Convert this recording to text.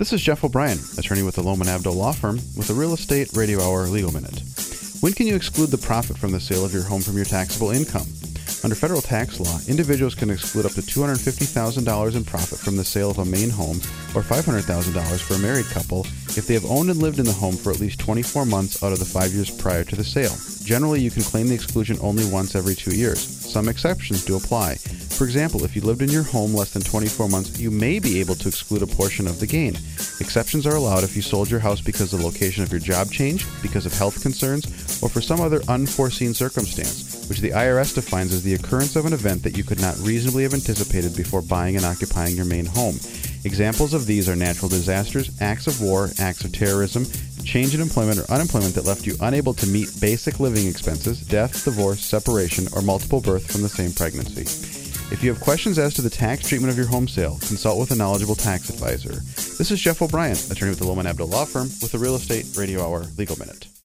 This is Jeff O'Brien, attorney with the Lohman Abdo Law Firm, with the Real Estate Radio Hour Legal Minute. When can you exclude the profit from the sale of your home from your taxable income? Under federal tax law, individuals can exclude up to $250,000 in profit from the sale of a main home or $500,000 for a married couple if they have owned and lived in the home for at least 24 months out of the 5 years prior to the sale. Generally, you can claim the exclusion only once every 2 years. Some exceptions do apply. For example, if you lived in your home less than 24 months, you may be able to exclude a portion of the gain. Exceptions are allowed if you sold your house because the location of your job changed, because of health concerns, or for some other unforeseen circumstance, which the IRS defines as the occurrence of an event that you could not reasonably have anticipated before buying and occupying your main home. Examples of these are natural disasters, acts of war, acts of terrorism, change in employment or unemployment that left you unable to meet basic living expenses, death, divorce, separation, or multiple births from the same pregnancy. If you have questions as to the tax treatment of your home sale, consult with a knowledgeable tax advisor. This is Jeff O'Brien, attorney with the Lohman Abdo Law Firm, with the Real Estate Radio Hour Legal Minute.